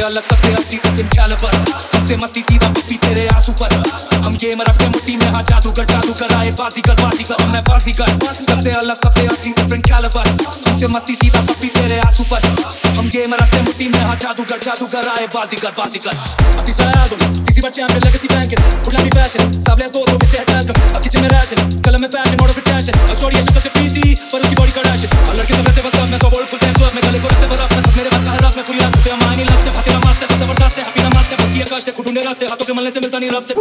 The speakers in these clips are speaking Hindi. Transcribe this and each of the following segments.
अलग सबसे असली डिफरेंट कैलिबर, हमसे मस्ती सीधा पप्पी तेरे आंसू पर। हम गेम रखते मुट्ठी में, हाँ जादूगर आए बाजीगर मैं बाजीगर। सबसे अलग सबसे असली डिफरेंट कैलिबर, हमसे मस्ती सीधा पप्पी तेरे आंसू पर। हम गेम रखते मुट्ठी में, हाँ जादूगर आए बाजीगर। Up die Album, die sie battiamo per legacy banking. Urlami fashion, sable al todo, bitte hack Up kitchen में ration, कलम में passion, order for passion. अब शोरी है शक्ल से प्रीति, पर उसकी body Kardashian. अलग के तो वैसे बस मैं सब full time club में गले को रखते बर्फ में। मेरे पास का हर रात में पूरी रात से हमारी लव से फतेला मारते सब जबरदस्त है, happy ना मारते बस ये काशते खुद ढूंढे रास्ते, हाथों के मलने से मिलता नहीं रब से।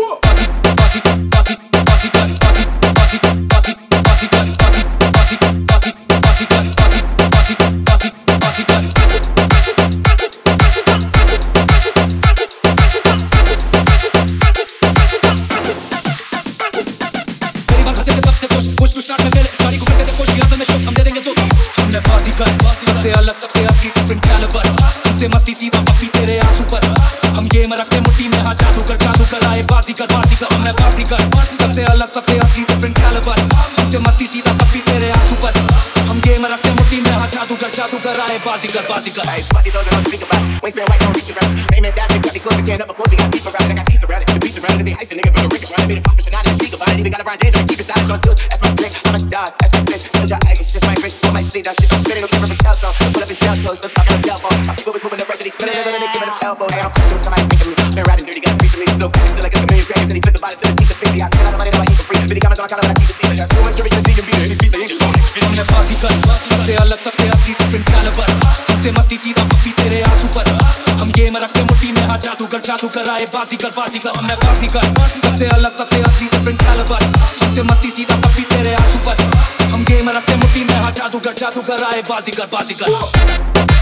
सबसे अलग सबसे असली डिफरेंट कैलिबर, हमसे मस्ती सीधा पप्पी तेरे आंसू पर। हम गेम रखते मुट्ठी में, हाँ जादूगर आए बाजीगर मैं बाजीगर। सबसे अलग सबसे असली डिफरेंट कैलिबर, हमसे मस्ती सीधा पप्पी तेरे आंसू पर। हम गेम रखते मुट्ठी में, हाँ जादूगर आए बाजीगर। Hey, fuck these hoes that don't speak about it. Wingspan white, don't reach around. Payment dash, cut me close, we can't up a boy, we got beef around it. I got teeth around it, the beats around it, they ice a nigga, build a Rick around it. Made a profit, so now they speak about it. Even got LeBron James, I keep it stylish on tools. That's my drink, I'm a dog, that's my bitch. Close your eyes, it's just my wrist, on my sleeve. That shit don't fit, it'll give her a tell song. Pull up in shell clothes, look up on the telephone. My people was moving the record, they spinning it, they giving them elbow. Hey, I'm pushing with somebody thinking me. Been riding dirty, got a piece of me. Little crackers, still like a million crackers, and he flip the body till it's deep to 50. I make a lot of money, now I eat for free. 50 comments on my collar when I keep it secret. Got so much jury, you can beat it. Any piece, they ain't just gon' next. मैं बाजीगर, सबसे अलग सबसे असली डिफरेंट कैलिबर, हमसे मस्ती सीधा पप्पी तेरे आंसू पर। हम गेम रखते मुट्ठी में, हाँ जादूगर आए बाजीगर मैं बाजीगर। सबसे अलग सबसे असली डिफरेंट कैलिबर, हमसे मस्ती सीधा पप्पी तेरे आंसू पर। हम गेम रखते मुट्ठी में, हाँ जादूगर आए बाजीगर।